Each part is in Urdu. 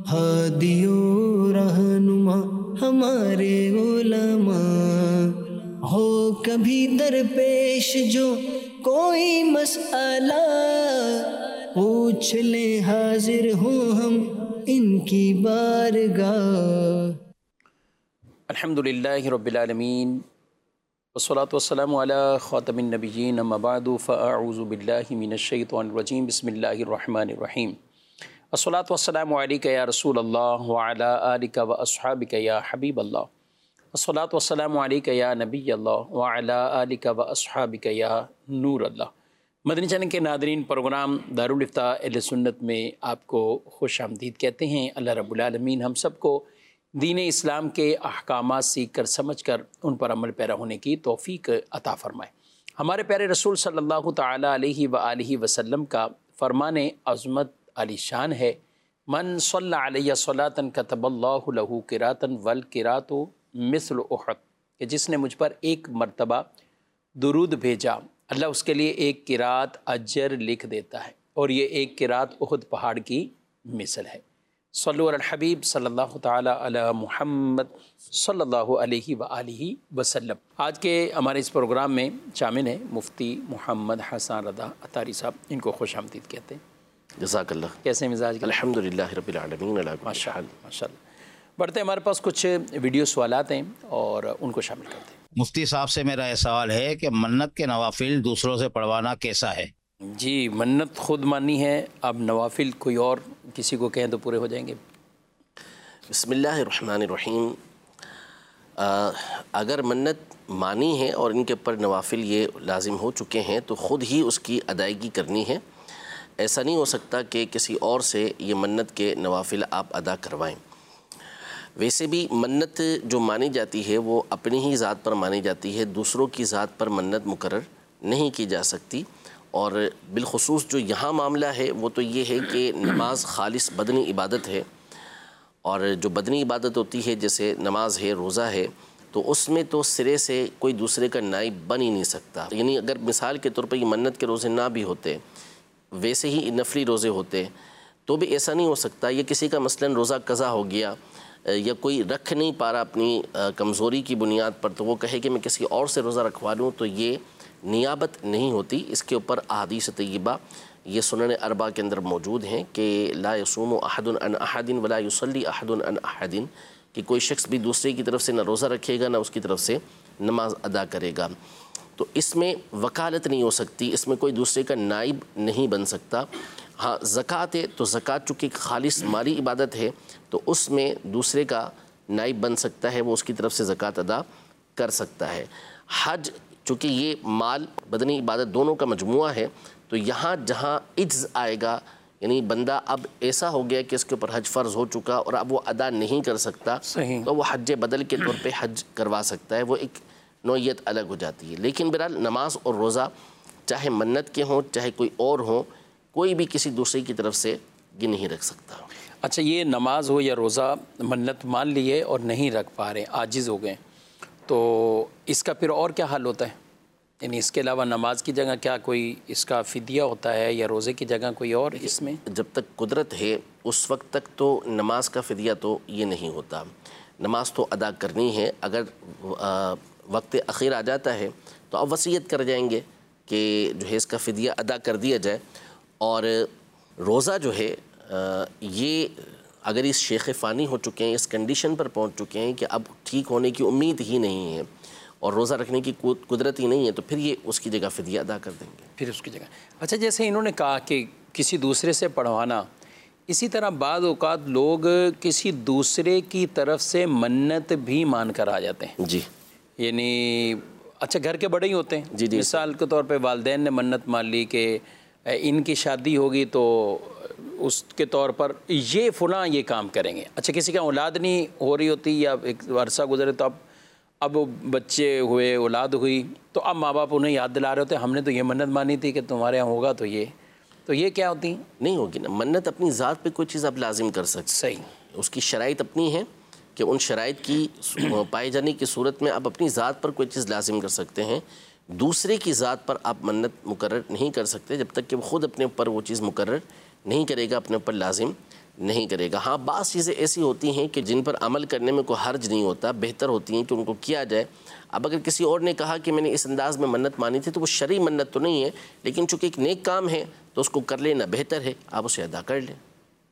ہادیو رہنما ہمارے علماء، ہو کبھی درپیش جو کوئی مسئلہ، پوچھ لیں حاضر ہوں ہم ان کی بارگاہ۔ الحمدللہ رب العالمین، والصلاة والسلام علی خاتم النبیین، اما بعد فاعوذ باللہ من الشیطان الرجیم، بسم اللہ الرحمن الرحیم۔ الصلاة والسلام علیک یا رسول اللہ وعلی آلک و اصحابک یا حبیب اللہ، الصلاة والسلام علیک یا نبی اللہ وعلی آلک و اصحابک یا نور اللہ۔ مدنی چینل کے ناظرین، پروگرام دارالفتاء اہل سنت میں آپ کو خوش آمدید کہتے ہیں۔ اللہ رب العالمین ہم سب کو دین اسلام کے احکامات سیکھ کر سمجھ کر ان پر عمل پیرا ہونے کی توفیق عطا فرمائے۔ ہمارے پیارے رسول صلی اللہ تعالی علیہ وآلہ وسلم کا فرمان عظمت علی شان ہے، من صلی علیہ صلاۃ کتب اللہ لہ قراۃ والقراۃ مثل احد، کہ جس نے مجھ پر ایک مرتبہ درود بھیجا اللہ اس کے لیے ایک قرات اجر لکھ دیتا ہے، اور یہ ایک قرات احد پہاڑ کی مثل ہے۔ صلو علی الحبیب صلی اللہ تعالی علی محمد صلی اللہ علیہ وآلہ وسلم۔ آج کے ہمارے اس پروگرام میں شامل ہیں مفتی محمد حسن رضا عطاری صاحب، ان کو خوش آمدید کہتے ہیں۔ جزاک اللہ۔ کیسے مزاج؟ الحمدللہ رب العالمین۔ ماشاء اللہ ماشاء اللہ۔ بڑھتے ہیں، ہمارے پاس کچھ ویڈیو سوالات ہیں اور ان کو شامل کرتے ہیں۔ مفتی صاحب سے میرا یہ سوال ہے کہ منت کے نوافل دوسروں سے پڑھوانا کیسا ہے؟ جی، منت خود مانی ہے، اب نوافل کوئی اور کسی کو کہیں تو پورے ہو جائیں گے۔ بسم اللہ الرحمن الرحیم۔ اگر منت مانی ہے اور ان کے پر نوافل یہ لازم ہو چکے ہیں تو خود ہی اس کی ادائیگی کرنی ہے۔ ایسا نہیں ہو سکتا کہ کسی اور سے یہ منت کے نوافل آپ ادا کروائیں۔ ویسے بھی منت جو مانی جاتی ہے وہ اپنی ہی ذات پر مانی جاتی ہے، دوسروں کی ذات پر منت مقرر نہیں کی جا سکتی۔ اور بالخصوص جو یہاں معاملہ ہے وہ تو یہ ہے کہ نماز خالص بدنی عبادت ہے، اور جو بدنی عبادت ہوتی ہے جیسے نماز ہے، روزہ ہے، تو اس میں تو سرے سے کوئی دوسرے کا نائب بن ہی نہیں سکتا۔ یعنی اگر مثال کے طور پر یہ منت کے روزے نہ بھی ہوتے، ویسے ہی نفلی روزے ہوتے، تو بھی ایسا نہیں ہو سکتا یہ کسی کا مثلاً روزہ قضا ہو گیا یا کوئی رکھ نہیں پا رہا اپنی کمزوری کی بنیاد پر، تو وہ کہے کہ میں کسی اور سے روزہ رکھوا لوں، تو یہ نیابت نہیں ہوتی۔ اس کے اوپر احادیث طیبہ یہ سنن اربع کے اندر موجود ہیں کہ لا یصوم احد عن احد ولا یصلی احد عن احد، کہ کوئی شخص بھی دوسرے کی طرف سے نہ روزہ رکھے گا نہ اس کی طرف سے نماز ادا کرے گا۔ تو اس میں وکالت نہیں ہو سکتی، اس میں کوئی دوسرے کا نائب نہیں بن سکتا۔ ہاں زکوٰۃ ہے تو زکوٰۃ چونکہ ایک خالص مالی عبادت ہے تو اس میں دوسرے کا نائب بن سکتا ہے، وہ اس کی طرف سے زکوٰۃ ادا کر سکتا ہے۔ حج چونکہ یہ مال بدنی عبادت دونوں کا مجموعہ ہے، تو یہاں جہاں عجز آئے گا، یعنی بندہ اب ایسا ہو گیا کہ اس کے اوپر حج فرض ہو چکا اور اب وہ ادا نہیں کر سکتا، تو وہ حج بدل کے طور پہ حج کروا سکتا ہے، وہ ایک نوعیت الگ ہو جاتی ہے۔ لیکن بہرحال نماز اور روزہ چاہے منت کے ہوں چاہے کوئی اور ہوں، کوئی بھی کسی دوسرے کی طرف سے یہ نہیں رکھ سکتا۔ اچھا، یہ نماز ہو یا روزہ منت مان لیے اور نہیں رکھ پا رہے، عاجز ہو گئے، تو اس کا پھر اور کیا حل ہوتا ہے؟ یعنی اس کے علاوہ نماز کی جگہ کیا کوئی اس کا فدیہ ہوتا ہے یا روزے کی جگہ کوئی اور؟ اس میں جب تک قدرت ہے اس وقت تک تو نماز کا فدیہ تو یہ نہیں ہوتا، نماز تو ادا کرنی ہے۔ اگر وقت اخیر آ جاتا ہے تو اب وصیت کر جائیں گے کہ جو ہے اس کا فدیہ ادا کر دیا جائے۔ اور روزہ جو ہے یہ اگر اس شیخ فانی ہو چکے ہیں، اس کنڈیشن پر پہنچ چکے ہیں کہ اب ٹھیک ہونے کی امید ہی نہیں ہے اور روزہ رکھنے کی قدرت ہی نہیں ہے، تو پھر یہ اس کی جگہ فدیہ ادا کر دیں گے، پھر اس کی جگہ۔ اچھا، جیسے انہوں نے کہا کہ کسی دوسرے سے پڑھوانا، اسی طرح بعض اوقات لوگ کسی دوسرے کی طرف سے منت بھی مان کر آ جاتے ہیں۔ جی، یعنی اچھا گھر کے بڑے ہی ہوتے ہیں، جی مثال کے طور پہ والدین نے منت مان لی کہ ان کی شادی ہوگی تو اس کے طور پر یہ فلاں یہ کام کریں گے۔ اچھا کسی کا اولاد نہیں ہو رہی ہوتی یا ایک عرصہ گزرے تو اب بچے ہوئے، اولاد ہوئی، تو اب ماں باپ انہیں یاد دلا رہے ہوتے ہیں ہم نے تو یہ منت مانی تھی کہ تمہارے یہاں ہوگا تو یہ کیا ہوتی ہیں؟ نہیں ہوگی نا، منت اپنی ذات پہ کوئی چیز آپ لازم کر سکتے، صحیح، اس کی شرائط اپنی ہے کہ ان شرائط کی پائے جانے کی صورت میں آپ اپنی ذات پر کوئی چیز لازم کر سکتے ہیں، دوسرے کی ذات پر آپ منت مقرر نہیں کر سکتے جب تک کہ وہ خود اپنے اوپر وہ چیز مقرر نہیں کرے گا، اپنے اوپر لازم نہیں کرے گا۔ ہاں بعض چیزیں ایسی ہوتی ہیں کہ جن پر عمل کرنے میں کوئی حرج نہیں ہوتا، بہتر ہوتی ہیں کہ ان کو کیا جائے۔ اب اگر کسی اور نے کہا کہ میں نے اس انداز میں منت مانی تھی تو وہ شرعی منت تو نہیں ہے، لیکن چونکہ ایک نیک کام ہے تو اس کو کر لینا بہتر ہے، آپ اسے ادا کر لیں۔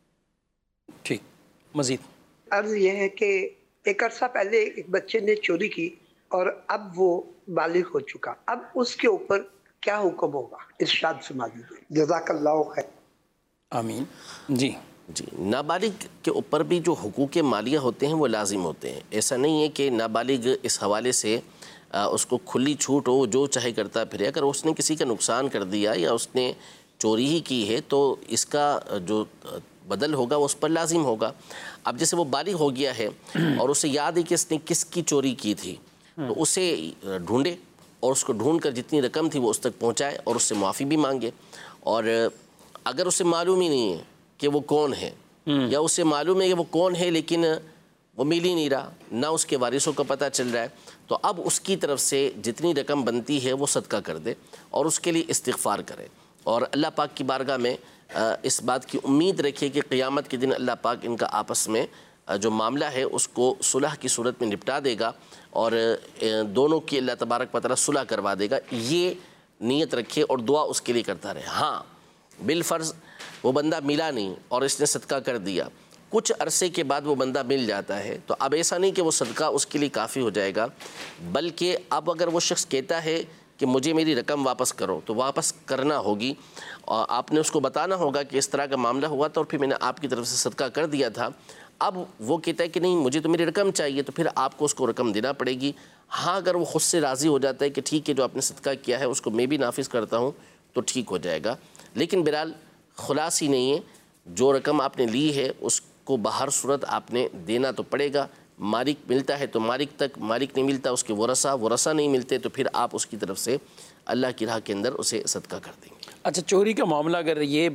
ٹھیک، مزید عرض یہ ہے کہ ایک عرصہ پہلے ایک بچے نے چوری کی اور اب وہ بالغ ہو چکا، اب اس کے اوپر کیا حکم ہوگا؟ ارشاد فرما دیجیے، جزاک اللہ خیر۔ آمین۔ جی جی، نابالغ کے اوپر بھی جو حقوق مالیہ ہوتے ہیں وہ لازم ہوتے ہیں۔ ایسا نہیں ہے کہ نابالغ اس حوالے سے اس کو کھلی چھوٹ ہو، جو چاہے کرتا پھرے۔ اگر اس نے کسی کا نقصان کر دیا یا اس نے چوری ہی کی ہے تو اس کا جو بدل ہوگا وہ اس پر لازم ہوگا۔ اب جیسے وہ بالغ ہو گیا ہے اور اسے یاد ہے کہ اس نے کس کی چوری کی تھی، تو اسے ڈھونڈے اور اس کو ڈھونڈ کر جتنی رقم تھی وہ اس تک پہنچائے اور اس سے معافی بھی مانگے۔ اور اگر اسے معلوم ہی نہیں ہے کہ وہ کون ہے، یا اسے معلوم ہے کہ وہ کون ہے لیکن وہ مل ہی نہیں رہا، نہ اس کے وارثوں کا پتہ چل رہا ہے، تو اب اس کی طرف سے جتنی رقم بنتی ہے وہ صدقہ کر دے اور اس کے لیے استغفار کرے، اور اللہ پاک کی بارگاہ میں اس بات کی امید رکھے کہ قیامت کے دن اللہ پاک ان کا آپس میں جو معاملہ ہے اس کو صلح کی صورت میں نپٹا دے گا اور دونوں کی اللہ تبارک و تعالیٰ صلح کروا دے گا۔ یہ نیت رکھے اور دعا اس کے لیے کرتا رہے۔ ہاں بالفرض وہ بندہ ملا نہیں اور اس نے صدقہ کر دیا، کچھ عرصے کے بعد وہ بندہ مل جاتا ہے، تو اب ایسا نہیں کہ وہ صدقہ اس کے لیے کافی ہو جائے گا، بلکہ اب اگر وہ شخص کہتا ہے کہ مجھے میری رقم واپس کرو تو واپس کرنا ہوگی، اور آپ نے اس کو بتانا ہوگا کہ اس طرح کا معاملہ ہوا تھا اور پھر میں نے آپ کی طرف سے صدقہ کر دیا تھا۔ اب وہ کہتا ہے کہ نہیں مجھے تو میری رقم چاہیے، تو پھر آپ کو اس کو رقم دینا پڑے گی۔ ہاں اگر وہ خود سے راضی ہو جاتا ہے کہ ٹھیک ہے جو آپ نے صدقہ کیا ہے اس کو میں بھی نافذ کرتا ہوں، تو ٹھیک ہو جائے گا، لیکن بہرحال خلاص ہی نہیں ہے، جو رقم آپ نے لی ہے اس کو بہر صورت آپ نے دینا تو پڑے گا۔ مالک ملتا ہے تو مالک تک، مالک نہیں ملتا اس کے ورثہ نہیں ملتے تو پھر آپ اس کی طرف سے اللہ کی راہ کے اندر اسے صدقہ کر دیں گے۔ اچھا، چوری کا معاملہ اگر یہ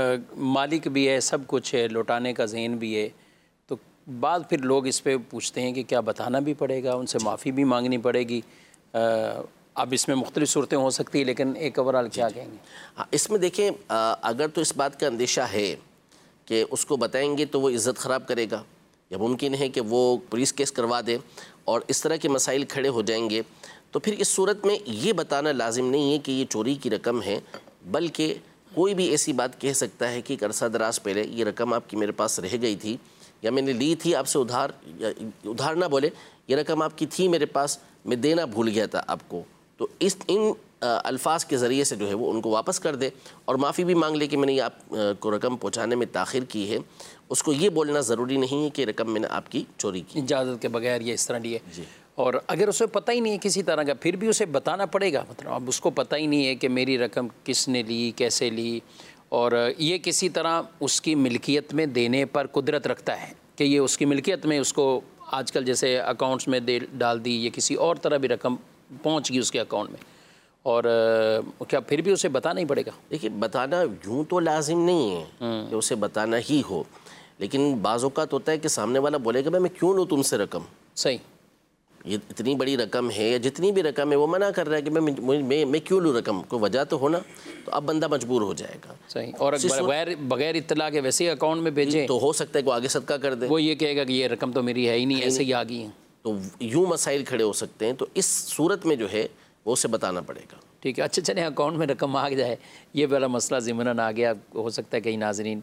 مالک بھی ہے، سب کچھ ہے، لوٹانے کا ذہن بھی ہے، تو بعد پھر لوگ اس پہ پوچھتے ہیں کہ کیا بتانا بھی پڑے گا، ان سے معافی بھی مانگنی پڑے گی؟ اب اس میں مختلف صورتیں ہو سکتی ہیں، لیکن ایک اوورال کیا کہیں گے؟ ہاں، اس میں دیکھیں اگر تو اس بات کا اندیشہ ہے کہ اس کو بتائیں گے تو وہ عزت خراب کرے گا، یا ممکن ہے کہ وہ پولیس کیس کروا دے اور اس طرح کے مسائل کھڑے ہو جائیں گے، تو پھر اس صورت میں یہ بتانا لازم نہیں ہے کہ یہ چوری کی رقم ہے، بلکہ کوئی بھی ایسی بات کہہ سکتا ہے کہ ایک عرصہ دراز پہلے یہ رقم آپ کی میرے پاس رہ گئی تھی، یا میں نے لی تھی آپ سے ادھار، یا ادھار نہ بولے، یہ رقم آپ کی تھی میرے پاس، میں دینا بھول گیا تھا آپ کو، تو ان الفاظ کے ذریعے سے جو ہے وہ ان کو واپس کر دے اور معافی بھی مانگ لے کہ میں نے آپ کو رقم پہنچانے میں تاخیر کی ہے۔ اس کو یہ بولنا ضروری نہیں ہے کہ رقم میں نے آپ کی چوری کی، اجازت کے بغیر یہ اس طرح لیے۔ اور اگر اسے پتہ ہی نہیں ہے کسی طرح کا، پھر بھی اسے بتانا پڑے گا، مطلب اب اس کو پتہ ہی نہیں ہے کہ میری رقم کس نے لی، کیسے لی، اور یہ کسی طرح اس کی ملکیت میں دینے پر قدرت رکھتا ہے کہ یہ اس کی ملکیت میں، اس کو آج کل جیسے اکاؤنٹس میں ڈال دی، یا کسی اور طرح بھی رقم پہنچ گئی اس کے اکاؤنٹ میں، اور کیا پھر بھی اسے بتانا ہی پڑے گا؟ دیکھیے بتانا یوں تو لازم نہیں ہے کہ اسے بتانا ہی ہو، لیکن بعض اوقات ہوتا ہے کہ سامنے والا بولے گا میں کیوں لوں تم سے رقم، صحیح، یہ اتنی بڑی رقم ہے یا جتنی بھی رقم ہے وہ منع کر رہا ہے کہ میں کیوں لوں رقم، کوئی وجہ تو ہونا، تو اب بندہ مجبور ہو جائے گا۔ صحیح، اور بغیر اطلاع کے ویسے اکاؤنٹ میں بھیجیں تو ہو سکتا ہے کہ وہ آگے صدقہ کر دے، وہ یہ کہے گا کہ یہ رقم تو میری ہے ہی نہیں، ایسے ہی آ گئی ہیں، تو یوں مسائل کھڑے ہو سکتے ہیں، تو اس صورت میں جو ہے وہ اسے بتانا پڑے گا۔ ٹھیک ہے، اچھا چلیں اکاؤنٹ میں رقم آ جائے، یہ والا مسئلہ ضمناً آ گیا، ہو سکتا ہے کئی ناظرین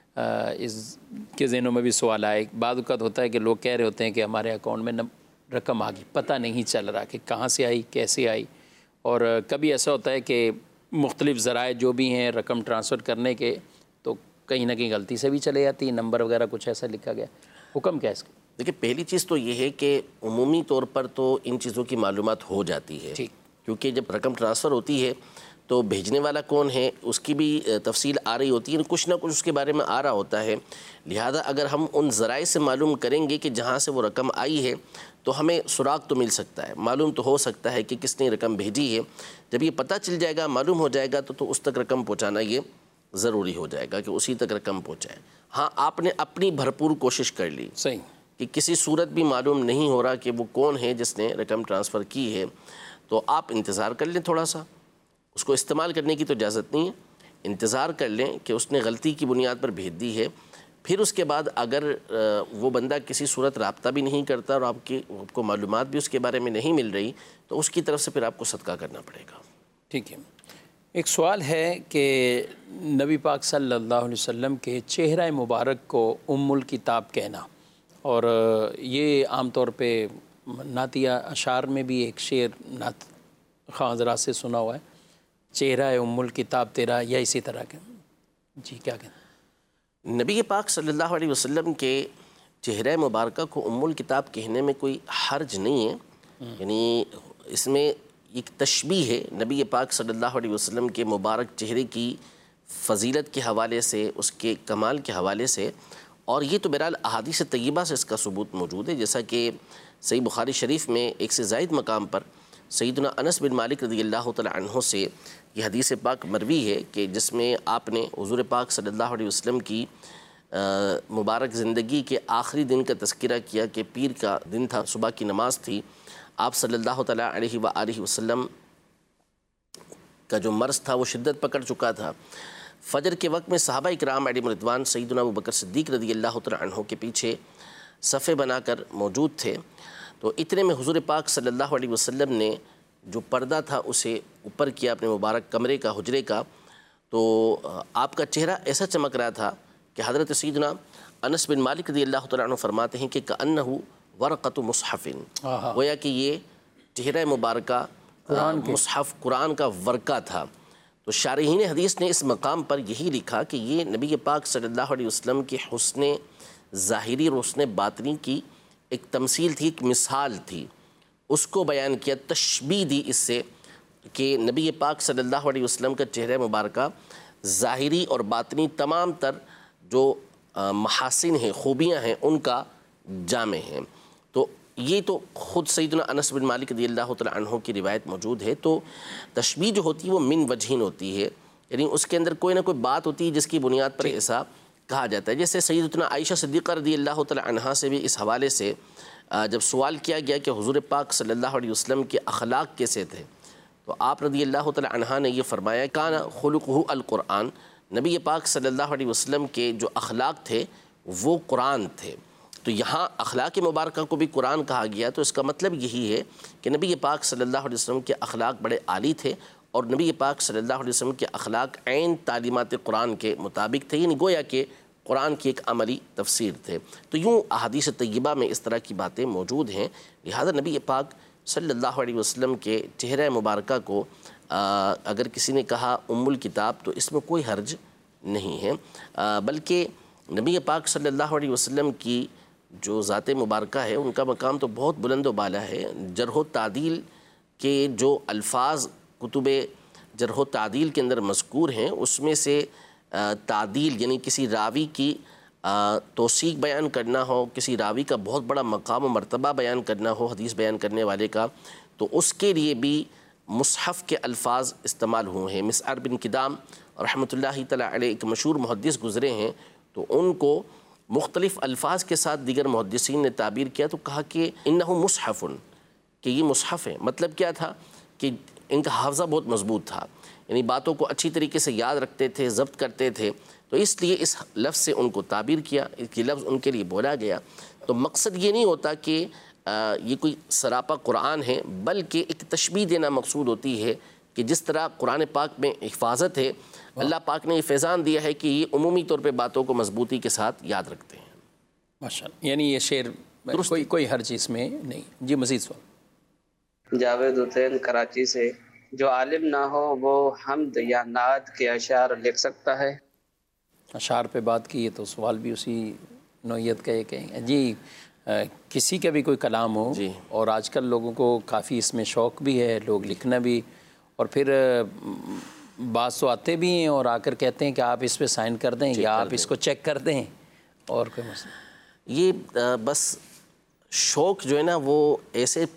اس کے ذہنوں میں بھی سوال آئے۔ بعض اوقات ہوتا ہے کہ لوگ کہہ رہے ہوتے ہیں کہ ہمارے اکاؤنٹ میں رقم آ گئی، پتہ نہیں چل رہا کہ کہاں سے آئی، کیسے آئی، اور کبھی ایسا ہوتا ہے کہ مختلف ذرائع جو بھی ہیں رقم ٹرانسفر کرنے کے، تو کہیں نہ کہیں غلطی سے بھی چلے جاتی ہے، نمبر وغیرہ کچھ ایسا لکھا گیا، حکم کیا ہے اس کا؟ دیکھیں پہلی چیز تو یہ ہے کہ عمومی طور پر تو ان چیزوں کی معلومات ہو جاتی ہے، کیونکہ جب رقم ٹرانسفر ہوتی ہے تو بھیجنے والا کون ہے اس کی بھی تفصیل آ رہی ہوتی ہے، کچھ نہ کچھ اس کے بارے میں آ رہا ہوتا ہے، لہذا اگر ہم ان ذرائع سے معلوم کریں گے کہ جہاں سے وہ رقم آئی ہے تو ہمیں سراغ تو مل سکتا ہے، معلوم تو ہو سکتا ہے کہ کس نے رقم بھیجی ہے۔ جب یہ پتہ چل جائے گا، معلوم ہو جائے گا تو اس تک رقم پہنچانا یہ ضروری ہو جائے گا کہ اسی تک رقم پہنچائے۔ ہاں آپ نے اپنی بھرپور کوشش کر لی، صحیح، کہ کسی صورت بھی معلوم نہیں ہو رہا کہ وہ کون ہے جس نے رقم ٹرانسفر کی ہے، تو آپ انتظار کر لیں تھوڑا سا، اس کو استعمال کرنے کی تو اجازت نہیں ہے، انتظار کر لیں کہ اس نے غلطی کی بنیاد پر بھیج دی ہے، پھر اس کے بعد اگر وہ بندہ کسی صورت رابطہ بھی نہیں کرتا اور آپ کو معلومات بھی اس کے بارے میں نہیں مل رہی تو اس کی طرف سے پھر آپ کو صدقہ کرنا پڑے گا۔ ٹھیک ہے، ایک سوال ہے کہ نبی پاک صلی اللہ علیہ وسلم کے چہرہ مبارک کو ام الکتاب کہنا، اور یہ عام طور پہ نعتیہ اشعار میں بھی ایک شعر نعت خواہ حضرات سے سنا ہوا ہے، چہرہ ام الکتاب تیرا، یا اسی طرح کے، جی کیا کہنا؟ نبی پاک صلی اللہ علیہ وسلم کے چہرہ مبارکہ کو ام الکتاب کہنے میں کوئی حرج نہیں ہے، یعنی اس میں ایک تشبیہ ہے نبی پاک صلی اللہ علیہ وسلم کے مبارک چہرے کی فضیلت کے حوالے سے، اس کے کمال کے حوالے سے، اور یہ تو بہرحال احادیث طیبہ سے اس کا ثبوت موجود ہے، جیسا کہ صحیح بخاری شریف میں ایک سے زائد مقام پر سیدنا انس بن مالک رضی اللہ تعالی عنہ سے یہ حدیث پاک مروی ہے کہ جس میں آپ نے حضور پاک صلی اللہ علیہ وسلم کی مبارک زندگی کے آخری دن کا تذکرہ کیا کہ پیر کا دن تھا، صبح کی نماز تھی، آپ صلی اللہ تعالیٰ علیہ وآلہ وسلم کا جو مرض تھا وہ شدت پکڑ چکا تھا۔ فجر کے وقت میں صحابہ اکرام علیہم رضوان سیدنا ابو بکر صدیق رضی اللہ تعالیٰ عنہ کے پیچھے صفے بنا کر موجود تھے، تو اتنے میں حضور پاک صلی اللہ علیہ وسلم نے جو پردہ تھا اسے اوپر کیا اپنے مبارک کمرے کا، حجرے کا، تو آپ کا چہرہ ایسا چمک رہا تھا کہ حضرت سیدنا انس بن مالک رضی اللہ تعالیٰ عنہ فرماتے ہیں کہ کأنہ ورقۃ مصحف، گویا کہ یہ چہرہ مبارکہ مصحف قرآن کا ورقہ تھا۔ تو شارحین حدیث نے اس مقام پر یہی لکھا کہ یہ نبی پاک صلی اللہ علیہ وسلم کی حسن ظاہری اور حسن باطنی کی ایک تمثیل تھی، ایک مثال تھی، اس کو بیان کیا، تشبیہ دی اس سے کہ نبی پاک صلی اللہ علیہ وسلم کا چہرہ مبارکہ ظاہری اور باطنی تمام تر جو محاسن ہیں، خوبیاں ہیں، ان کا جامع ہیں۔ تو یہ تو خود سیدنا انس بن مالک رضی اللہ تعالیٰ عنہ کی روایت موجود ہے۔ تو تشبیہ جو ہوتی ہے وہ من وجہین ہوتی ہے، یعنی اس کے اندر کوئی نہ کوئی بات ہوتی ہے جس کی بنیاد پر ایسا کہا جاتا ہے۔ جیسے سیدتنا عائشہ صدیقہ رضی اللہ تعالیٰ عنہا سے بھی اس حوالے سے جب سوال کیا گیا کہ حضور پاک صلی اللہ علیہ وسلم کے اخلاق کیسے تھے، تو آپ رضی اللہ تعالیٰ عنہا نے یہ فرمایا کان خلقہ القرآن، نبی پاک صلی اللہ علیہ وسلم کے جو اخلاق تھے وہ قرآن تھے۔ تو یہاں اخلاق مبارکہ کو بھی قرآن کہا گیا، تو اس کا مطلب یہی ہے کہ نبی پاک صلی اللہ علیہ وسلم کے اخلاق بڑے عالی تھے، اور نبی پاک صلی اللہ علیہ وسلم کے اخلاق عین تعلیمات قرآن کے مطابق تھے، یعنی گویا کہ قرآن کی ایک عملی تفسیر تھے۔ تو یوں احادیث طیبہ میں اس طرح کی باتیں موجود ہیں، لہذا نبی پاک صلی اللہ علیہ وسلم کے چہرہ مبارکہ کو اگر کسی نے کہا ام الکتاب تو اس میں کوئی حرج نہیں ہے، بلکہ نبی پاک صلی اللہ علیہ وسلم کی جو ذات مبارکہ ہے ان کا مقام تو بہت بلند و بالا ہے۔ جرح و تعدیل کے جو الفاظ کتب جرح و تعدیل کے اندر مذکور ہیں اس میں سے تعدیل یعنی کسی راوی کی توثیق بیان کرنا ہو، کسی راوی کا بہت بڑا مقام و مرتبہ بیان کرنا ہو حدیث بیان کرنے والے کا، تو اس کے لیے بھی مصحف کے الفاظ استعمال ہوئے ہیں۔ مسعر بن کدام رحمۃ اللہ تعالیٰ علیہ ایک مشہور محدث گزرے ہیں، تو ان کو مختلف الفاظ کے ساتھ دیگر محدثین نے تعبیر کیا تو کہا کہ انہ مصحف، کہ یہ مصحف ہے۔ مطلب کیا تھا کہ ان کا حافظہ بہت مضبوط تھا، یعنی باتوں کو اچھی طریقے سے یاد رکھتے تھے، ضبط کرتے تھے، تو اس لیے اس لفظ سے ان کو تعبیر کیا، یہ لفظ ان کے لیے بولا گیا۔ تو مقصد یہ نہیں ہوتا کہ یہ کوئی سراپا قرآن ہے، بلکہ ایک تشبیہ دینا مقصود ہوتی ہے کہ جس طرح قرآن پاک میں حفاظت ہے، اللہ پاک نے یہ فیضان دیا ہے کہ یہ عمومی طور پہ باتوں کو مضبوطی کے ساتھ یاد رکھتے ہیں۔ ماشاءاللہ، یعنی یہ شعر کوئی ہر چیز میں نہیں۔ جی مزید سوال۔ جاوید حسین کراچی سے، جو عالم نہ ہو وہ حمد یا نعت کے اشعار لکھ سکتا ہے؟ اشعار پہ بات کی ہے تو سوال بھی اسی نوعیت کا ایک ہے۔ جی کسی کا بھی کوئی کلام ہو، جی، اور آج کل لوگوں کو کافی اس میں شوق بھی ہے، لوگ لکھنا بھی، اور پھر بعض تو آتے بھی ہیں اور آ کر کہتے ہیں کہ آپ اس پہ سائن کر دیں یا آپ اس کو چیک کر دیں، اور کوئی مسئلہ؟ یہ بس شوق جو ہے نا وہ ایسے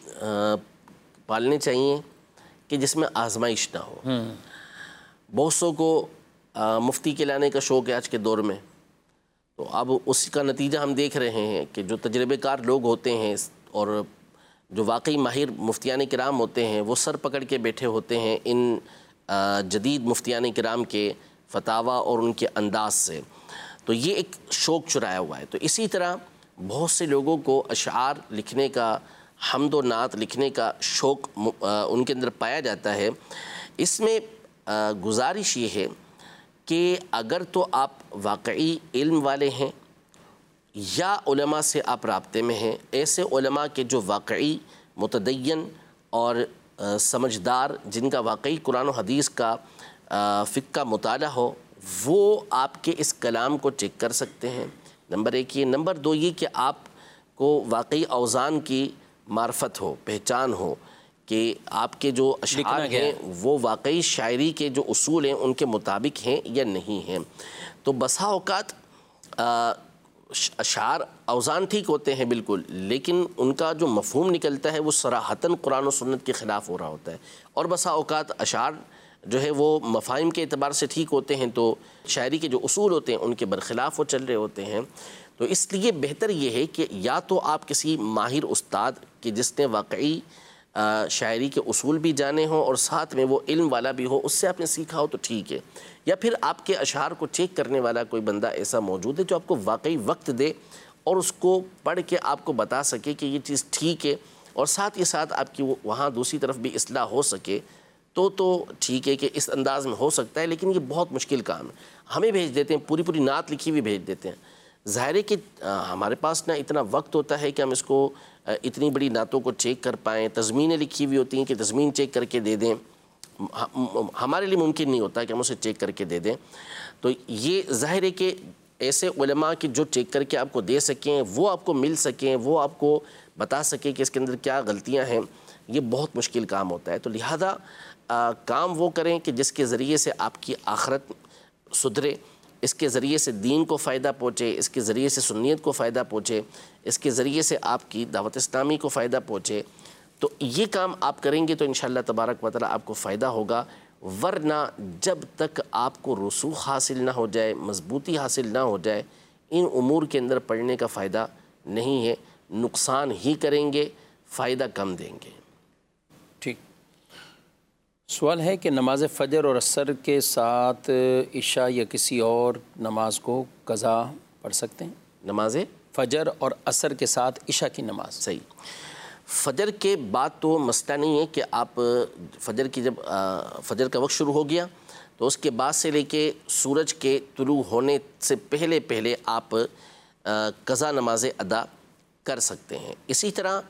پالنے چاہیے کہ جس میں آزمائش نہ ہو۔ بہت سو کو مفتی کہلانے کا شوق ہے آج کے دور میں، تو اب اس کا نتیجہ ہم دیکھ رہے ہیں کہ جو تجربے کار لوگ ہوتے ہیں اور جو واقعی ماہر مفتیان کرام ہوتے ہیں وہ سر پکڑ کے بیٹھے ہوتے ہیں ان جدید مفتیان کرام کے فتاوی اور ان کے انداز سے۔ تو یہ ایک شوق چرایا ہوا ہے. تو اسی طرح بہت سے لوگوں کو اشعار لکھنے کا، حمد و نعت لکھنے کا شوق ان کے اندر پایا جاتا ہے. اس میں گزارش یہ ہے کہ اگر تو آپ واقعی علم والے ہیں یا علماء سے آپ رابطے میں ہیں، ایسے علماء کے جو واقعی متدین اور سمجھدار، جن کا واقعی قرآن و حدیث کا فقہ کا مطالعہ ہو، وہ آپ کے اس کلام کو چیک کر سکتے ہیں. نمبر 1 یہ. نمبر 2 یہ کہ آپ کو واقعی اوزان کی معرفت ہو، پہچان ہو کہ آپ کے جو اشعار ہیں وہ واقعی شاعری کے جو اصول ہیں ان کے مطابق ہیں یا نہیں ہیں. تو بسا اوقات اشعار اوزان ٹھیک ہوتے ہیں بالکل، لیکن ان کا جو مفہوم نکلتا ہے وہ صراحتاً قرآن و سنت کے خلاف ہو رہا ہوتا ہے. اور بسا اوقات اشعار جو ہے وہ مفاہیم کے اعتبار سے ٹھیک ہوتے ہیں تو شاعری کے جو اصول ہوتے ہیں ان کے برخلاف وہ چل رہے ہوتے ہیں. تو اس لیے بہتر یہ ہے کہ یا تو آپ کسی ماہر استاد کہ جس نے واقعی شاعری کے اصول بھی جانے ہوں اور ساتھ میں وہ علم والا بھی ہو، اس سے آپ نے سیکھا ہو تو ٹھیک ہے، یا پھر آپ کے اشعار کو چیک کرنے والا کوئی بندہ ایسا موجود ہے جو آپ کو واقعی وقت دے اور اس کو پڑھ کے آپ کو بتا سکے کہ یہ چیز ٹھیک ہے، اور ساتھ ہی ساتھ آپ کی وہاں دوسری طرف بھی اصلاح ہو سکے تو ٹھیک ہے کہ اس انداز میں ہو سکتا ہے. لیکن یہ بہت مشکل کام ہے. ہمیں بھیج دیتے ہیں پوری نعت لکھی ہوئی بھیج دیتے ہیں. ظاہر ہے کہ ہمارے پاس نہ اتنا وقت ہوتا ہے کہ ہم اس کو اتنی بڑی نعتوں کو چیک کر پائیں. تضمینیں لکھی ہوئی ہوتی ہیں کہ تضمین چیک کر کے دے دیں، ہمارے لیے ممکن نہیں ہوتا کہ ہم اسے چیک کر کے دے دیں. تو یہ ظاہر ہے کہ ایسے علماء کہ جو چیک کر کے آپ کو دے سکیں، وہ آپ کو مل سکیں، وہ آپ کو بتا سکیں کہ اس کے اندر کیا غلطیاں ہیں، یہ بہت مشکل کام ہوتا ہے. تو لہذا کام وہ کریں کہ جس کے ذریعے سے آپ کی آخرت سدھرے، اس کے ذریعے سے دین کو فائدہ پہنچے، اس کے ذریعے سے سنیت کو فائدہ پہنچے، اس کے ذریعے سے آپ کی دعوت اسلامی کو فائدہ پہنچے. تو یہ کام آپ کریں گے تو انشاءاللہ تبارک و تعالیٰ آپ کو فائدہ ہوگا. ورنہ جب تک آپ کو رسوخ حاصل نہ ہو جائے، مضبوطی حاصل نہ ہو جائے، ان امور کے اندر پڑھنے کا فائدہ نہیں ہے. نقصان ہی کریں گے، فائدہ کم دیں گے. ٹھیک. سوال ہے کہ نماز فجر اور عصر کے ساتھ عشاء یا کسی اور نماز کو قضا پڑھ سکتے ہیں؟ نماز فجر اور عصر کے ساتھ عشاء کی نماز. صحیح. فجر کے بعد تو مسئلہ نہیں ہے کہ آپ فجر کی جب فجر کا وقت شروع ہو گیا تو اس کے بعد سے لے کے سورج کے طلوع ہونے سے پہلے آپ قضا نمازیں ادا کر سکتے ہیں. اسی طرح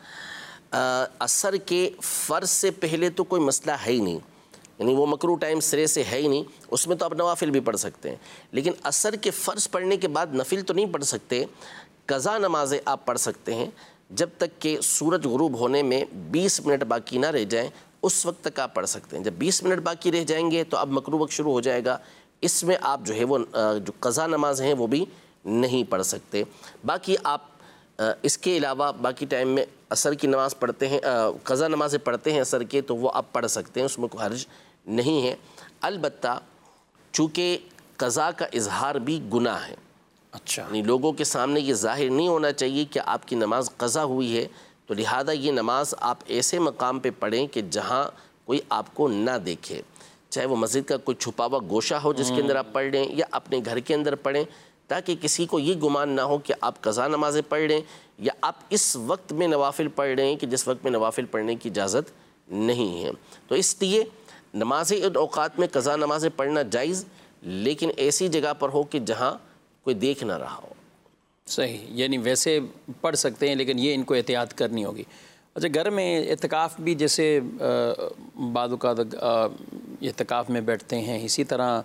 عصر کے فرض سے پہلے تو کوئی مسئلہ ہے ہی نہیں، یعنی وہ مکروہ ٹائم سرے سے ہے ہی نہیں، اس میں تو آپ نوافل بھی پڑھ سکتے ہیں. لیکن عصر کے فرض پڑھنے کے بعد نفل تو نہیں پڑھ سکتے. قضا نمازیں آپ پڑھ سکتے ہیں جب تک کہ سورج غروب ہونے میں 20 منٹ باقی نہ رہ جائیں، اس وقت تک آپ پڑھ سکتے ہیں. جب 20 منٹ باقی رہ جائیں گے تو اب مکروہ وقت شروع ہو جائے گا، اس میں آپ جو ہے وہ جو قضا نماز ہیں وہ بھی نہیں پڑھ سکتے. باقی آپ اس کے علاوہ باقی ٹائم میں عصر کی نماز پڑھتے ہیں، قضا نمازیں پڑھتے ہیں عصر کے، تو وہ آپ پڑھ سکتے ہیں، اس میں کوئی حرج نہیں ہے. البتہ چونکہ قضا کا اظہار بھی گناہ ہے، اچھا، یعنی لوگوں کے سامنے یہ ظاہر نہیں ہونا چاہیے کہ آپ کی نماز قضا ہوئی ہے، تو لہذا یہ نماز آپ ایسے مقام پہ پڑھیں کہ جہاں کوئی آپ کو نہ دیکھے، چاہے وہ مسجد کا کوئی چھپا ہوا گوشہ ہو جس کے اندر آپ پڑھ لیں، یا اپنے گھر کے اندر پڑھیں، تاکہ کسی کو یہ گمان نہ ہو کہ آپ قضا نمازیں پڑھ لیں یا آپ اس وقت میں نوافل پڑھ رہے ہیں کہ جس وقت میں نوافل پڑھنے کی اجازت نہیں ہے. تو اس لیے نمازیں ان اوقات میں قضا نمازیں پڑھنا جائز، لیکن ایسی جگہ پر ہو کہ جہاں کوئی دیکھ نہ رہا ہو. صحیح، یعنی ویسے پڑھ سکتے ہیں لیکن یہ ان کو احتیاط کرنی ہوگی. اچھا، گھر میں اعتکاف بھی جیسے بعض اوقات اعتکاف میں بیٹھتے ہیں، اسی طرح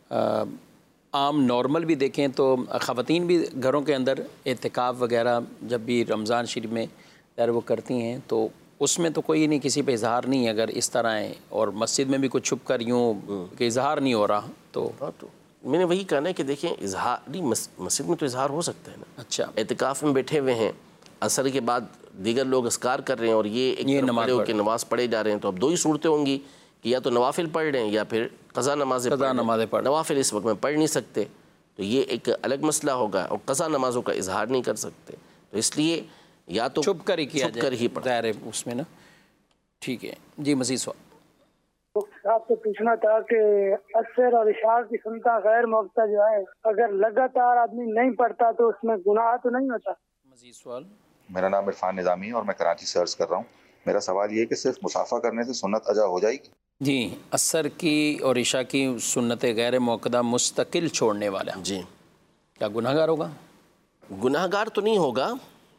عام نارمل بھی دیکھیں تو خواتین بھی گھروں کے اندر اعتکاف وغیرہ جب بھی رمضان شریف میں وہ کرتی ہیں تو اس میں تو کوئی نہیں، کسی پہ اظہار نہیں ہے اگر اس طرح ہے، اور مسجد میں بھی کچھ چھپ کر یوں کہ اظہار نہیں ہو رہا تو میں نے وہی کہا نا کہ دیکھیں اظہار مسجد میں تو اظہار ہو سکتا ہے نا. اچھا، اعتکاف میں بیٹھے ہوئے ہیں، عصر کے بعد دیگر لوگ اذکار کر رہے ہیں اور یہ ایک نماز کے نماز پڑھے جا رہے ہیں، تو اب دو ہی صورتیں ہوں گی کہ یا تو نوافل پڑھ رہے ہیں یا پھر قضا نمازیں پڑھ. نوافل اس وقت میں پڑھ نہیں سکتے تو یہ ایک الگ مسئلہ ہوگا، اور قضا نمازوں کا اظہار نہیں کر سکتے، تو اس لیے یا تو چھپ کر ہی کیا چھپ کر ہی پڑھیں اس میں نا. ٹھیک ہے جی، مزید سوال. آپ سے پوچھنا تھا کہ عصر اور عشاء کی سنتا غیر موقع جو ہے اگر لگاتار آدمی نہیں پڑھتا تو اس میں گناہ تو نہیں ہوتا؟ مزید سوال؟ میرا نام عرفان نظامی ہے اور میں کراچی سے عرض کر رہا ہوں. میرا سوال یہ ہے کہ صرف مسافہ کرنے سے سنت ادا ہو جائے گی؟ جی، عصر کی اور عشاء کی سنت غیر موقدہ مستقل چھوڑنے والا جی کیا گناہ گار ہوگا؟ گناہ گار تو نہیں ہوگا،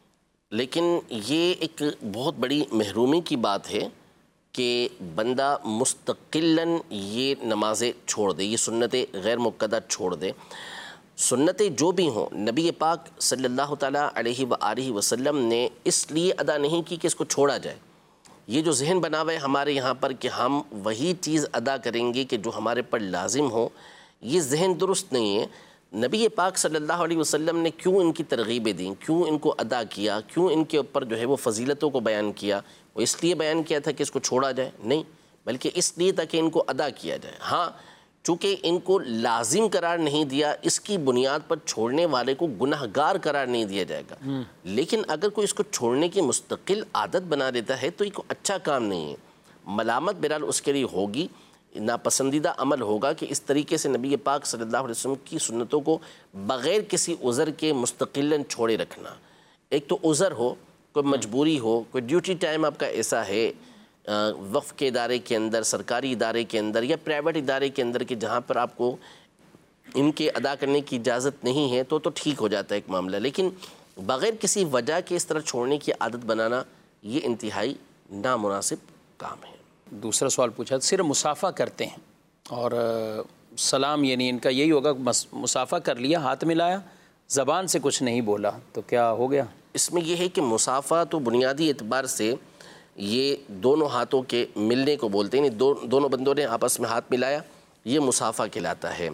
لیکن یہ ایک بہت بڑی محرومی کی بات ہے کہ بندہ مستقلاً یہ نمازیں چھوڑ دے، یہ سنتیں غیر مقدہ چھوڑ دے. سنتیں جو بھی ہوں نبی پاک صلی اللہ تعالیٰ علیہ وآلہ وسلم نے اس لیے ادا نہیں کی کہ اس کو چھوڑا جائے. یہ جو ذہن بنا ہوا ہے ہمارے یہاں پر کہ ہم وہی چیز ادا کریں گے کہ جو ہمارے پر لازم ہو، یہ ذہن درست نہیں ہے. نبی پاک صلی اللہ علیہ وسلم نے کیوں ان کی ترغیبیں دیں، کیوں ان کو ادا کیا، کیوں ان کے اوپر جو ہے وہ فضیلتوں کو بیان کیا؟ وہ اس لیے بیان کیا تھا کہ اس کو چھوڑا جائے؟ نہیں، بلکہ اس لیے تھا کہ ان کو ادا کیا جائے. ہاں، چونکہ ان کو لازم قرار نہیں دیا، اس کی بنیاد پر چھوڑنے والے کو گناہ گار قرار نہیں دیا جائے گا. لیکن اگر کوئی اس کو چھوڑنے کی مستقل عادت بنا دیتا ہے تو یہ کوئی اچھا کام نہیں ہے. ملامت بہرحال اس کے لیے ہوگی، ناپسندیدہ عمل ہوگا کہ اس طریقے سے نبی پاک صلی اللہ علیہ وسلم کی سنتوں کو بغیر کسی عذر کے مستقلاً چھوڑے رکھنا. ایک تو عذر ہو، کوئی مجبوری ہو، کوئی ڈیوٹی ٹائم آپ کا ایسا ہے وقف کے ادارے کے اندر، سرکاری ادارے کے اندر یا پرائیویٹ ادارے کے اندر کہ جہاں پر آپ کو ان کے ادا کرنے کی اجازت نہیں ہے تو ٹھیک ہو جاتا ہے ایک معاملہ. لیکن بغیر کسی وجہ کے اس طرح چھوڑنے کی عادت بنانا یہ انتہائی نامناسب کام ہے. دوسرا سوال پوچھا، صرف مصافحہ کرتے ہیں اور سلام یعنی ان کا یہی ہوگا، مصافحہ کر لیا، ہاتھ ملایا، زبان سے کچھ نہیں بولا، تو کیا ہو گیا؟ اس میں یہ ہے کہ مصافحہ تو بنیادی اعتبار سے یہ دونوں ہاتھوں کے ملنے کو بولتے ہیں، دونوں بندوں نے آپس میں ہاتھ ملایا، یہ مصافحہ کہلاتا ہے.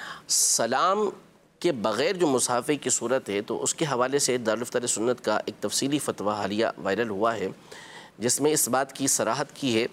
سلام کے بغیر جو مصافحے کی صورت ہے تو اس کے حوالے سے دارالفتہ سنت کا ایک تفصیلی فتویٰ حالیہ وائرل ہوا ہے جس میں اس بات کی صراحت کی ہے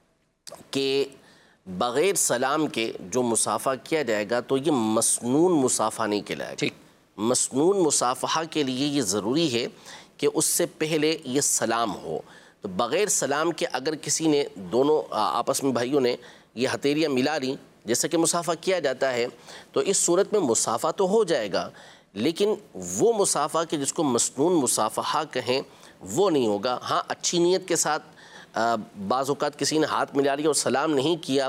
کہ بغیر سلام کے جو مصافحہ کیا جائے گا تو یہ مسنون مصافحہ نہیں کہلائے گا. مسنون مصافحہ کے لیے یہ ضروری ہے کہ اس سے پہلے یہ سلام ہو. تو بغیر سلام کے اگر کسی نے دونوں آپس میں بھائیوں نے یہ ہتھیلیاں ملا لی جیسا کہ مصافحہ کیا جاتا ہے تو اس صورت میں مصافحہ تو ہو جائے گا، لیکن وہ مصافحہ کہ جس کو مسنون مصافحہ کہیں وہ نہیں ہوگا. ہاں، اچھی نیت کے ساتھ بعض اوقات کسی نے ہاتھ ملا لیا اور سلام نہیں کیا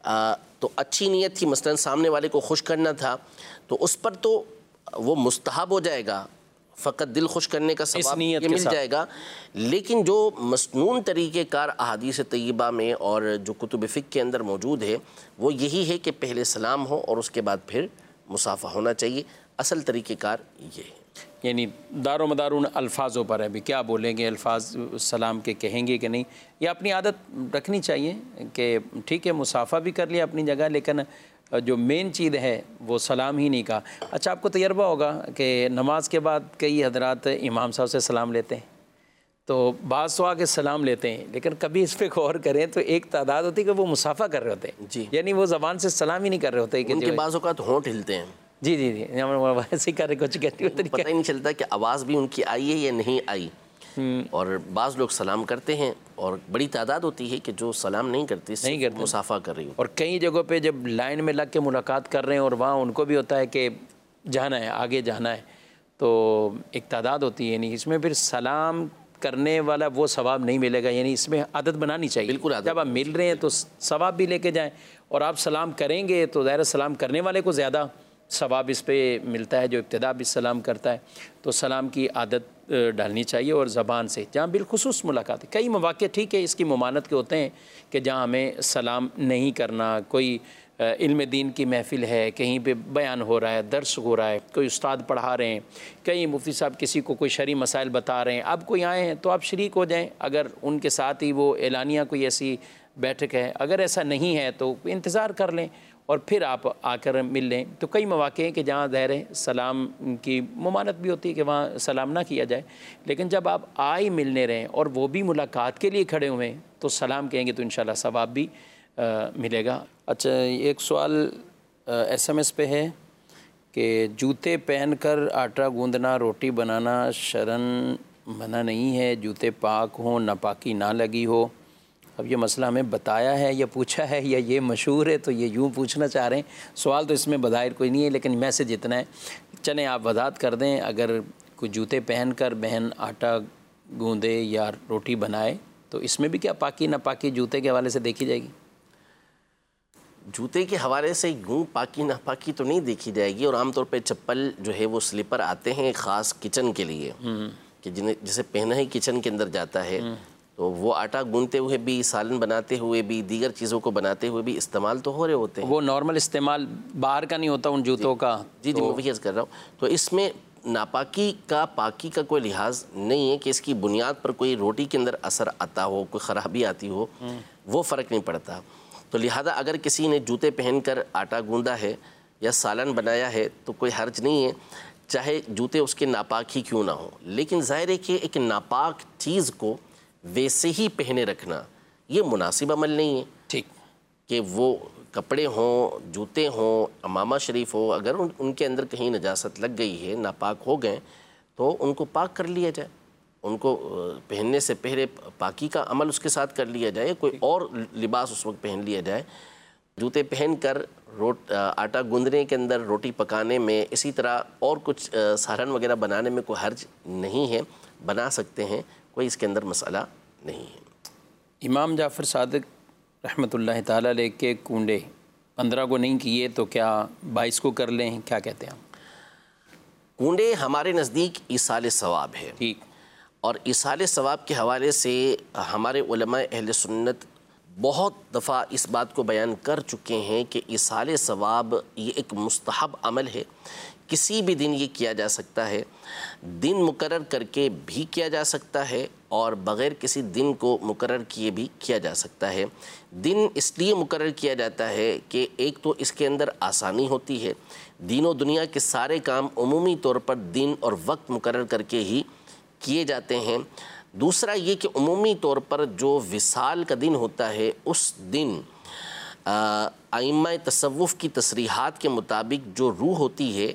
تو اچھی نیت تھی، مثلا سامنے والے کو خوش کرنا تھا تو اس پر تو وہ مستحب ہو جائے گا، فقط دل خوش کرنے کا ثواب یہ مل جائے گا. لیکن جو مسنون طریقہ کار احادیث طیبہ میں اور جو کتب فقہ کے اندر موجود ہے وہ یہی ہے کہ پہلے سلام ہو اور اس کے بعد پھر مصافحہ ہونا چاہیے. اصل طریقہ کار یہ ہے. یعنی دار و مدار ان الفاظوں پر ہے بھی کیا بولیں گے، الفاظ سلام کے کہیں گے کہ نہیں. یہ اپنی عادت رکھنی چاہیے کہ ٹھیک ہے مصافحہ بھی کر لیا اپنی جگہ، لیکن جو مین چیز ہے وہ سلام ہی نہیں کہا. اچھا، آپ کو تجربہ ہوگا کہ نماز کے بعد کئی حضرات امام صاحب سے سلام لیتے ہیں، تو بعض تو آ کے سلام لیتے ہیں، لیکن کبھی اس پہ غور کریں تو ایک تعداد ہوتی ہے کہ وہ مصافحہ کر رہے ہوتے ہیں. جی، یعنی وہ زبان سے سلام ہی نہیں کر رہے ہوتے کہ ان کے بعض اوقات ہونٹ ہلتے ہیں. جی جی جی، ویسے ہی کر رہے کچھ کہتے ہوتے، پتہ ہی نہیں چلتا کہ آواز بھی ان کی آئی ہے یا نہیں آئی. اور بعض لوگ سلام کرتے ہیں اور بڑی تعداد ہوتی ہے کہ جو سلام نہیں کرتی، مصافحہ کر رہی ہو. اور کئی جگہوں پہ جب لائن میں لگ کے ملاقات کر رہے ہیں اور وہاں ان کو بھی ہوتا ہے کہ جانا ہے، آگے جانا ہے، تو ایک تعداد ہوتی ہے. یعنی اس میں پھر سلام کرنے والا وہ ثواب نہیں ملے گا. یعنی اس میں عادت بنانی چاہیے. بالکل، جب آپ مل رہے ہیں تو ثواب بھی لے کے جائیں، اور آپ سلام کریں گے تو ظاہر سلام کرنے والے کو زیادہ ثواب اس پہ ملتا ہے جو ابتدا بھی سلام کرتا ہے. تو سلام کی عادت ڈالنی چاہیے اور زبان سے جہاں بالخصوص ملاقات ہے. کئی مواقع ٹھیک ہے اس کی ممانعت کے ہوتے ہیں کہ جہاں ہمیں سلام نہیں کرنا، کوئی علم دین کی محفل ہے، کہیں پہ بیان ہو رہا ہے، درس ہو رہا ہے، کوئی استاد پڑھا رہے ہیں، کہیں مفتی صاحب کسی کو کوئی شرعی مسائل بتا رہے ہیں، اب کوئی آئے ہیں تو آپ شریک ہو جائیں اگر ان کے ساتھ ہی وہ اعلانیہ کوئی ایسی بیٹھک ہے. اگر ایسا نہیں ہے تو انتظار کر لیں اور پھر آپ آ کر مل لیں. تو کئی مواقع ہیں کہ جہاں ظاہر ہے سلام کی ممانعت بھی ہوتی ہے کہ وہاں سلام نہ کیا جائے، لیکن جب آپ آئے ملنے رہیں اور وہ بھی ملاقات کے لیے کھڑے ہوئے ہیں تو سلام کہیں گے تو انشاءاللہ ثواب بھی ملے گا. اچھا، ایک سوال ایس ایم ایس پہ ہے کہ جوتے پہن کر آٹا گوندنا، روٹی بنانا شرعاً منع نہیں ہے، جوتے پاک ہوں، ناپاکی نہ لگی ہو، اب یہ مسئلہ ہمیں بتایا ہے یا پوچھا ہے یا یہ مشہور ہے، تو یہ یوں پوچھنا چاہ رہے ہیں. سوال تو اس میں بظاہر کوئی نہیں ہے، لیکن میسج اتنا ہے. چلیں آپ وضاحت کر دیں، اگر کوئی جوتے پہن کر بہن آٹا گوندے یا روٹی بنائے تو اس میں بھی کیا پاکی ناپاکی جوتے کے حوالے سے دیکھی جائے گی؟ جوتے کے حوالے سے یوں پاکی ناپاکی تو نہیں دیکھی جائے گی، اور عام طور پہ چپل جو ہے وہ سلیپر آتے ہیں خاص کچن کے لیے کہ جسے پہنا ہی کچن کے اندر جاتا ہے، تو وہ آٹا گونتے ہوئے بھی، سالن بناتے ہوئے بھی، دیگر چیزوں کو بناتے ہوئے بھی استعمال تو ہو رہے ہوتے ہیں. وہ نارمل استعمال باہر کا نہیں ہوتا ان جوتوں کا. جی میں وہی عرض کر رہا ہوں. تو اس میں ناپاکی کا پاکی کا کوئی لحاظ نہیں ہے کہ اس کی بنیاد پر کوئی روٹی کے اندر اثر آتا ہو، کوئی خرابی آتی ہو، وہ فرق نہیں پڑتا. تو لہذا اگر کسی نے جوتے پہن کر آٹا گوندا ہے یا سالن بنایا ہے تو کوئی حرج نہیں ہے، چاہے جوتے اس کے ناپاک ہی کیوں نہ ہوں. لیکن ظاہر ہے کہ ایک ناپاک چیز کو ویسے ہی پہنے رکھنا یہ مناسب عمل نہیں ہے. ٹھیک کہ وہ کپڑے ہوں، جوتے ہوں، امامہ شریف ہو، اگر ان کے اندر کہیں نجاست لگ گئی ہے، ناپاک ہو گئے، تو ان کو پاک کر لیا جائے. ان کو پہننے سے پہلے پاکی کا عمل اس کے ساتھ کر لیا جائے، کوئی اور لباس اس وقت پہن لیا جائے. جوتے پہن کر آٹا گوندنے کے اندر، روٹی پکانے میں، اسی طرح اور کچھ سالن وغیرہ بنانے میں کوئی حرج نہیں ہے، بنا سکتے ہیں، کوئی اس کے اندر مسئلہ نہیں ہے. امام جعفر صادق رحمۃ اللہ تعالیٰ علیہ کے کنڈے 15 کو نہیں کیے تو کیا 22 کو کر لیں؟ کیا کہتے ہیں آپ؟ کنڈے ہمارے نزدیک ایصال ثواب ہے. ٹھیک. اور ایصال ثواب کے حوالے سے ہمارے علماء اہل سنت بہت دفعہ اس بات کو بیان کر چکے ہیں کہ ایصال ثواب یہ ایک مستحب عمل ہے. کسی بھی دن یہ کیا جا سکتا ہے، دن مقرر کر کے بھی کیا جا سکتا ہے، اور بغیر کسی دن کو مقرر کیے بھی کیا جا سکتا ہے. دن اس لیے مقرر کیا جاتا ہے کہ ایک تو اس کے اندر آسانی ہوتی ہے، دین و دنیا کے سارے کام عمومی طور پر دن اور وقت مقرر کر کے ہی کیے جاتے ہیں. دوسرا یہ کہ عمومی طور پر جو وصال کا دن ہوتا ہے، اس دن ائمہ تصوف کی تصریحات کے مطابق جو روح ہوتی ہے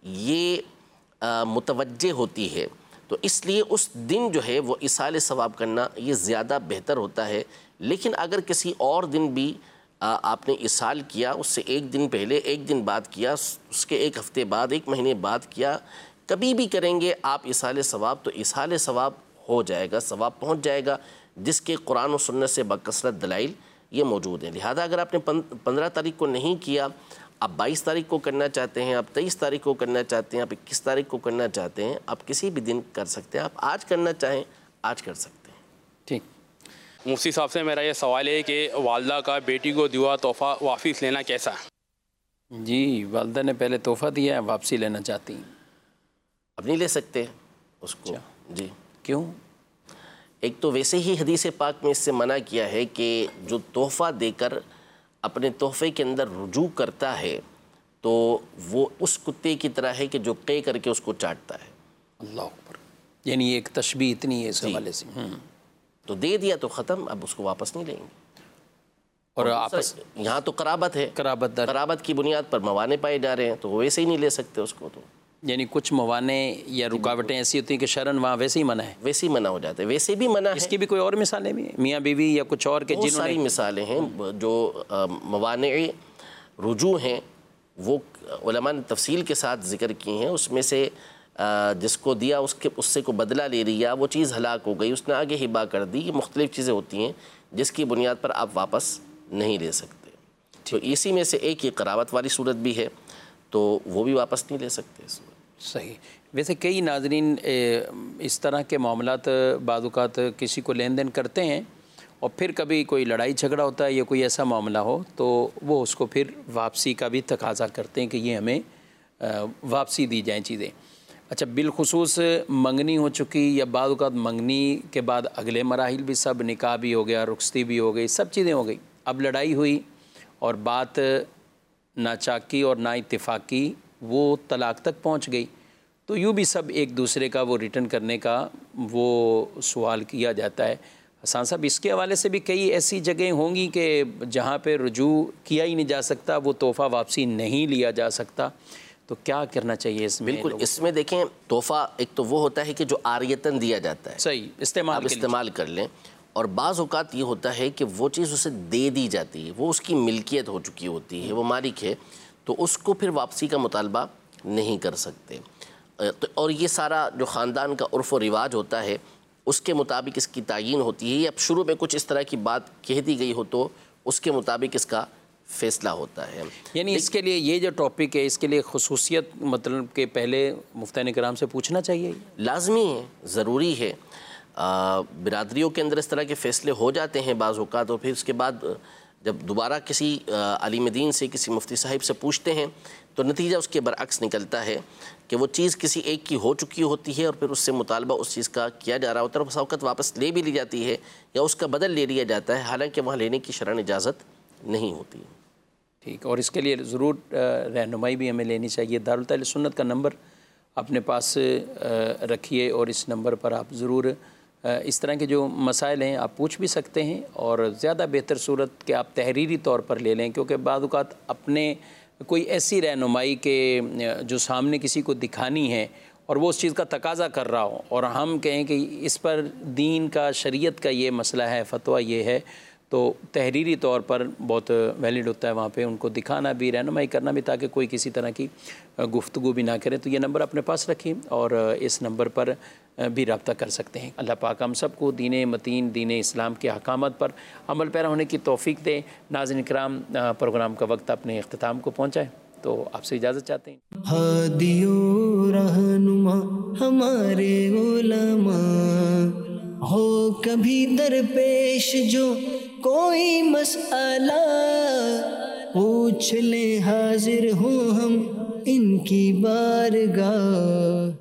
یہ متوجہ ہوتی ہے. تو اس لیے اس دن جو ہے وہ ایصال ثواب کرنا یہ زیادہ بہتر ہوتا ہے. لیکن اگر کسی اور دن بھی آپ نے ایصال کیا، اس سے ایک دن پہلے، ایک دن بعد کیا، اس کے ایک ہفتے بعد، ایک مہینے بعد کیا، کبھی بھی کریں گے آپ ایصال ثواب، تو ایصال ثواب ہو جائے گا، ثواب پہنچ جائے گا، جس کے قرآن و سنت سے بکثرت دلائل یہ موجود ہیں. لہذا اگر آپ نے 15 تاریخ کو نہیں کیا، آپ 22 تاریخ کو کرنا چاہتے ہیں، آپ 23 تاریخ کو کرنا چاہتے ہیں، آپ 21 تاریخ کو کرنا چاہتے ہیں، آپ کسی بھی دن کر سکتے ہیں. آپ آج کرنا چاہیں آج کر سکتے ہیں. ٹھیک. مفتی صاحب سے میرا یہ سوال ہے کہ والدہ کا بیٹی کو دیا تحفہ واپس لینا کیسا ہے؟ جی، والدہ نے پہلے تحفہ دیا ہے، واپسی لینا چاہتی ہیں. اب نہیں لے سکتے اس کو. جی. کیوں؟ ایک تو ویسے ہی حدیث پاک میں اس سے منع کیا ہے کہ جو تحفہ دے کر اپنے تحفے کے اندر رجوع کرتا ہے تو وہ اس کتے کی طرح ہے کہ جو قے کر کے اس کو چاٹتا ہے. اللہ اکبر. یعنی ایک تشبیہ اتنی ہے اس حوالے سے. تو دے دیا تو ختم، اب اس کو واپس نہیں لیں گے. اور آپس یہاں تو قرابت ہے، قرابت کی بنیاد پر موانے پائے جا رہے ہیں، تو وہ ویسے ہی نہیں لے سکتے اس کو. تو یعنی کچھ موانے یا رکاوٹیں ایسی ہوتی ہیں کہ شرعاً وہاں ویسے ہی منع ہے، ویسے ہی منع ہو جاتے ہیں. ویسے بھی منع ہے. اس کی بھی کوئی اور مثالیں بھی ہیں، میاں بیوی یا کچھ اور کے بہت ساری مثالیں ہیں جو موانع رجوع ہیں، وہ علماء نے تفصیل کے ساتھ ذکر کی ہیں. اس میں سے جس کو دیا اس سے کو بدلہ لے لیا، وہ چیز ہلاک ہو گئی، اس نے آگے ہبا کر دی، یہ مختلف چیزیں ہوتی ہیں جس کی بنیاد پر آپ واپس نہیں لے سکتے. تو اسی میں سے ایک یہ قرابت والی صورت بھی ہے، تو وہ بھی واپس نہیں لے سکتے. صحیح. ویسے کئی ناظرین اس طرح کے معاملات بعض اوقات کسی کو لین دین کرتے ہیں اور پھر کبھی کوئی لڑائی جھگڑا ہوتا ہے یا کوئی ایسا معاملہ ہو تو وہ اس کو پھر واپسی کا بھی تقاضا کرتے ہیں کہ یہ ہمیں واپسی دی جائیں چیزیں. اچھا، بالخصوص منگنی ہو چکی یا بعض اوقات منگنی کے بعد اگلے مراحل بھی سب، نکاح بھی ہو گیا، رخصتی بھی ہو گئی، سب چیزیں ہو گئی، اب لڑائی ہوئی اور بات ناچاکی اور نا اتفاقی وہ طلاق تک پہنچ گئی، تو یوں بھی سب ایک دوسرے کا وہ ریٹرن کرنے کا وہ سوال کیا جاتا ہے. حسان صاحب، اس کے حوالے سے بھی کئی ایسی جگہیں ہوں گی کہ جہاں پہ رجوع کیا ہی نہیں جا سکتا، وہ تحفہ واپسی نہیں لیا جا سکتا، تو کیا کرنا چاہیے اس میں؟ بالکل، اس میں دیکھیں تحفہ ایک تو وہ ہوتا ہے کہ جو عاریتاً دیا جاتا ہے، صحیح، استعمال کر لیں، اور بعض اوقات یہ ہوتا ہے کہ وہ چیز اسے دے دی جاتی ہے، وہ اس کی ملکیت ہو چکی ہوتی ہے، وہ مالک ہے، تو اس کو پھر واپسی کا مطالبہ نہیں کر سکتے۔ اور یہ سارا جو خاندان کا عرف و رواج ہوتا ہے اس کے مطابق اس کی تعیین ہوتی ہے، یا شروع میں کچھ اس طرح کی بات کہہ دی گئی ہو تو اس کے مطابق اس کا فیصلہ ہوتا ہے۔ یعنی اس کے لیے یہ جو ٹاپک ہے اس کے لیے خصوصیت مطلب کہ پہلے مفتیان کرام سے پوچھنا چاہیے، لازمی ہے، ضروری ہے۔ برادریوں کے اندر اس طرح کے فیصلے ہو جاتے ہیں بعض اوقات، اور پھر اس کے بعد جب دوبارہ کسی عالم دین سے، کسی مفتی صاحب سے پوچھتے ہیں تو نتیجہ اس کے برعکس نکلتا ہے کہ وہ چیز کسی ایک کی ہو چکی ہوتی ہے اور پھر اس سے مطالبہ اس چیز کا کیا جا رہا ہوتا ہے، اور بس اوقات واپس لے بھی لی جاتی ہے یا اس کا بدل لے لیا جاتا ہے، حالانکہ وہاں لینے کی شرعاً اجازت نہیں ہوتی۔ ٹھیک، اور اس کے لیے ضرور رہنمائی بھی ہمیں لینی چاہیے۔ دارالتعلیم سنت کا نمبر اپنے پاس رکھیے، اور اس نمبر پر آپ ضرور اس طرح کے جو مسائل ہیں آپ پوچھ بھی سکتے ہیں، اور زیادہ بہتر صورت کہ آپ تحریری طور پر لے لیں، کیونکہ بعض اوقات اپنے کوئی ایسی رہنمائی کے جو سامنے کسی کو دکھانی ہے اور وہ اس چیز کا تقاضا کر رہا ہو، اور ہم کہیں کہ اس پر دین کا، شریعت کا یہ مسئلہ ہے، فتویٰ یہ ہے، تو تحریری طور پر بہت ویلڈ ہوتا ہے وہاں پہ ان کو دکھانا بھی، رہنمائی کرنا بھی، تاکہ کوئی کسی طرح کی گفتگو بھی نہ کرے۔ تو یہ نمبر اپنے پاس رکھیں اور اس نمبر پر بھی رابطہ کر سکتے ہیں۔ اللہ پاک ہم سب کو دین متین، دین اسلام کے احکامات پر عمل پیرا ہونے کی توفیق دے۔ ناظرین کرام، پروگرام کا وقت اپنے اختتام کو پہنچا ہے، تو آپ سے اجازت چاہتے ہیں۔ ہادی و رہنما ہمارے علماء، ہو کبھی درپیش جو کوئی مسئلہ، پوچھ لیں حاضر ہوں ہم ان کی بارگاہ۔